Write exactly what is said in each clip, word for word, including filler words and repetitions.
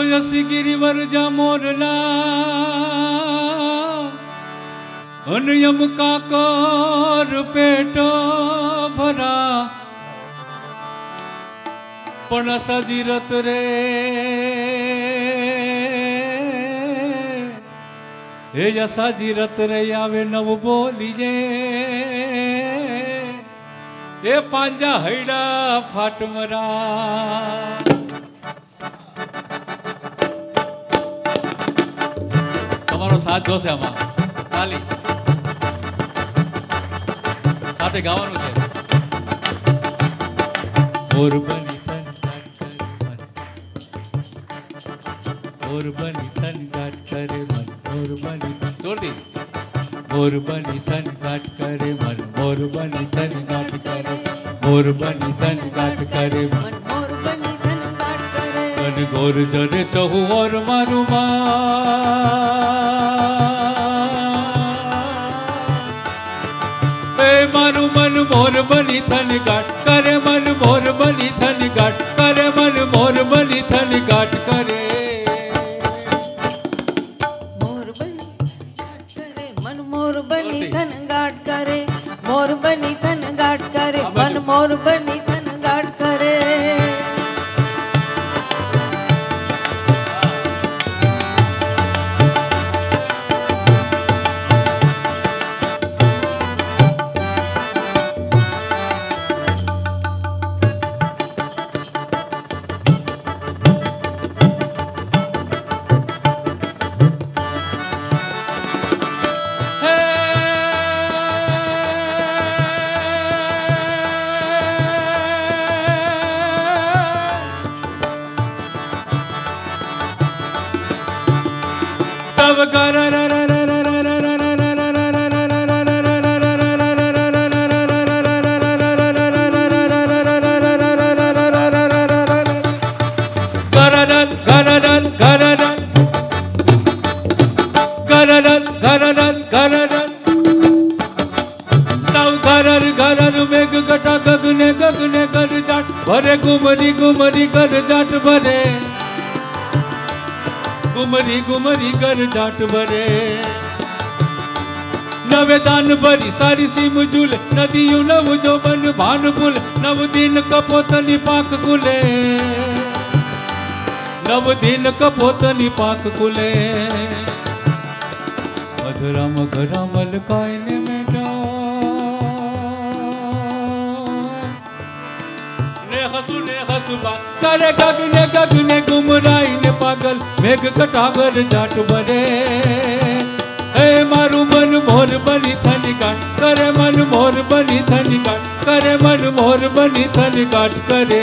यसी गिरिवर जा मोरला अनयम का कर पेटो भरा पण सजीरत रे हे यसा जीरत रे आवे नव बोलीजे ए पांजा हैड़ा फाटमरा તમારો સાથ જોશે આમાં તાલી સાથે ગાવાનું છે મોર બની તન ગાટ કરે મન મોર બની તન ગાટ કરે મન મોર બની જોરથી મોર બની તન ગાટ કરે મન મોર બની તન ગાટ કરે મોર બની તન ગાટ કરે મન મોર બની તન ગાટ કરે તન ગોર જરે ચહુ ઓર મારું માં ए मारू मन मोर बनी थन गाट करे मन मोर बनी थन गाट करे मन मोर बनी थन गाट करे मोर बनी गाट करे मन मोर बनी थन गाट करे मोर बनी थन गाट करे मन मोर बनी थन गाट करे भरे गुमरी गुमरी कर जाट भरे गुमरी गुमरी कर जाट भरे नवे दान भरी सारी सीम झूले नदियों नव जो बन भान भूल नव दिन कपोतनी पाक कुले नव दिन कपोतनी पाक कुले मधुराम घरामल कायने में करे गगने गगने गुमराई ने पागल मेघ कटागर जाट भरे हे मारू मन मोर बनी थनी काट करे मन मोर बनी थनी काट करे मन मोर बनी थनी काट करे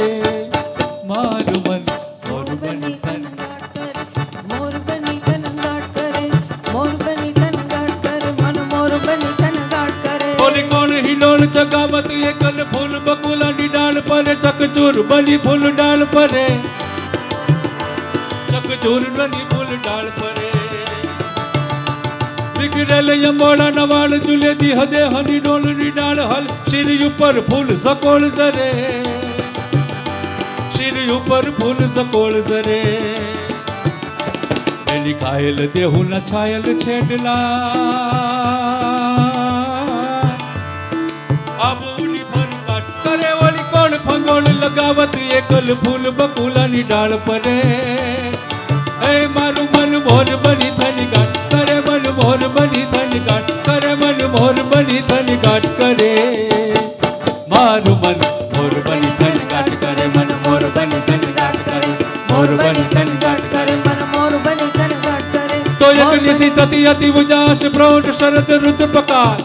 मारू मन मोर बनी थनी गाट करे मोर बनी थन गाट करे मोर बनी थन गाट करे मन मोर बनी थन गाट करे बोली कौन हिलोल चगावत ये कल फूल बकुला नी डाल पर चकचूर बनी फूल डाल परे चकचूर बनी फूल डाल परे बिखरेल यमोड़ा नवाल झूले दी हदे हनी डोल नी डाल हल सिर ऊपर फूल सकोल जरे सिर ऊपर फूल सकोल जरे एली खायल देहु न छायल छेडला फंगोल लगावत एकल फूल बकुला नी डाल परे ए मारू मन मोर बनी थनी गाट करे मन मोर बनी थनी गाट करे मन मोर बनी थनी गाट करे मारू मन मोर बनी थनी गाट करे मन मोर बनी थनी गाट करे मोर बनी थनी गाट करे मन मोर बनी थनी गाट करे तो एक निशी तति अति उजास प्रौढ़ शरद रुत पकार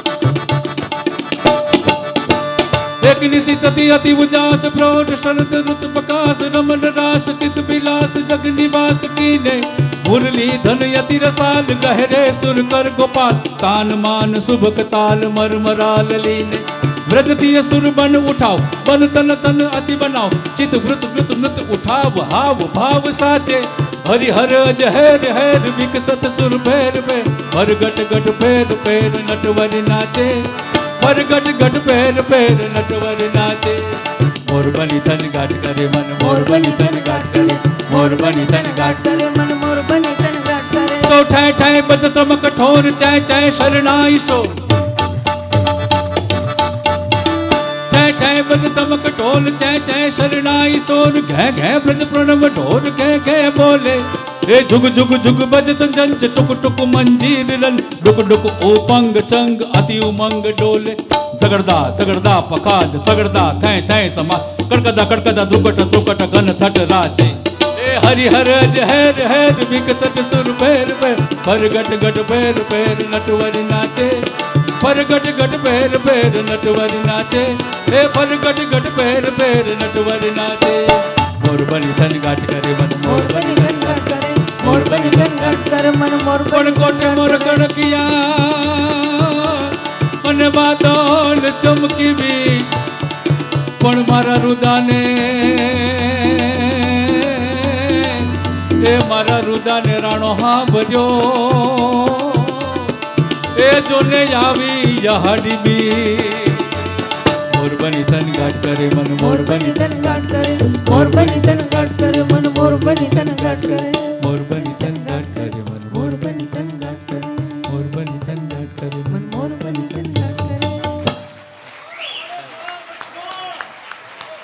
एक निशी तति अति उजास प्रौढ़ शरद रुत प्रकाश रमन रास चित विलास जग निवास कीने मुरली धन यति रसाल गहरे सुर कर गोपाल तान मान सुबक ताल मरमराल लीने व्रजती सुर बन उठाओ बन तन तन अति बनाओ चित वृत वृत नृत उठाव हाव भाव साचे हरि हर जहर हैर विकसत सुर पैर पे हर गट गट पैर पैर नटवर नाचे हर गट गट पैर पैर नटवर नाचे मोर बनी तन गाट करे मन मोर बनी तन गाट करे मोर बनी तन घाट करे मन मोर बनी तन घाट करे। तो ठह ठह बज तम कठोर चाय चाय शरणाई सो चाय चाय बज तम कठोर चाय चाय शरणाई सोर घै घै ब्रज प्रणव ढोर घै घै बोले ए जुग जुग जुग बजत जंज टुक टुक मंजीर लन डुक डुक ओपंग चंग अति उमंग डोले तगड़दा तगड़दा पखाज तगड़दा थै थै समा कड़कदा कड़कदा द्रुकट द्रुकट घन थट राजे ए हरि हर जहर हर विकसट सुर पैर पैर पर गट गट पैर पैर नटवरी नाचे पर गट गट पैर पैर नटवरी नाचे ए पर गट गट पैर पैर नटवरी नाचे मोर बनी धन घाट करे मन मोर बनी तन घाट करे मोर बनी तन घाट करे मन मोर पण बनी कोटे मोर कणकिया मन बादल चमकी भी पण मारा रुदाने ए मारा रुदाने राणो हा भजो ए जोने यावी यहाडी भी मोर बनी तन घाट करे मन मोर बनी तन घाट करे मोर बनी तन घाट करे मन मोर बनी तन घाट करे मोर बनी तन